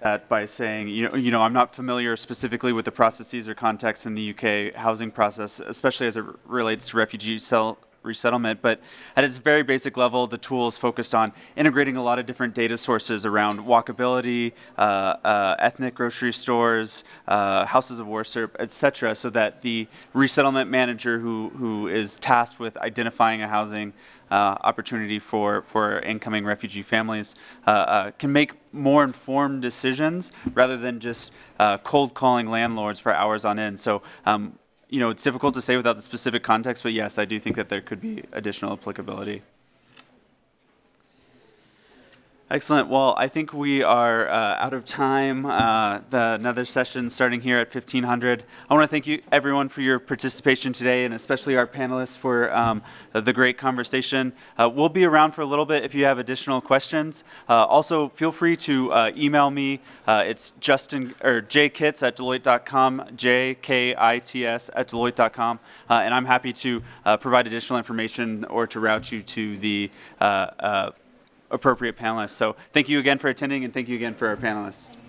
that by saying, I'm not familiar specifically with the processes or context in the UK housing process, especially as it relates to resettlement, but at its very basic level, the tool is focused on integrating a lot of different data sources around walkability, ethnic grocery stores, houses of worship, etc., so that the resettlement manager who is tasked with identifying a housing opportunity for incoming refugee families can make more informed decisions rather than just cold calling landlords for hours on end. So it's difficult to say without the specific context, but yes, I do think that there could be additional applicability. Excellent. Well, I think we are out of time. Another session starting here at 1500. I want to thank you, everyone, for your participation today, and especially our panelists for the great conversation. We'll be around for a little bit if you have additional questions. Also, feel free to email me. It's jkits@deloitte.com, jkits@deloitte.com, and I'm happy to provide additional information or to route you to the appropriate panelists. So thank you again for attending, and thank you again for our panelists.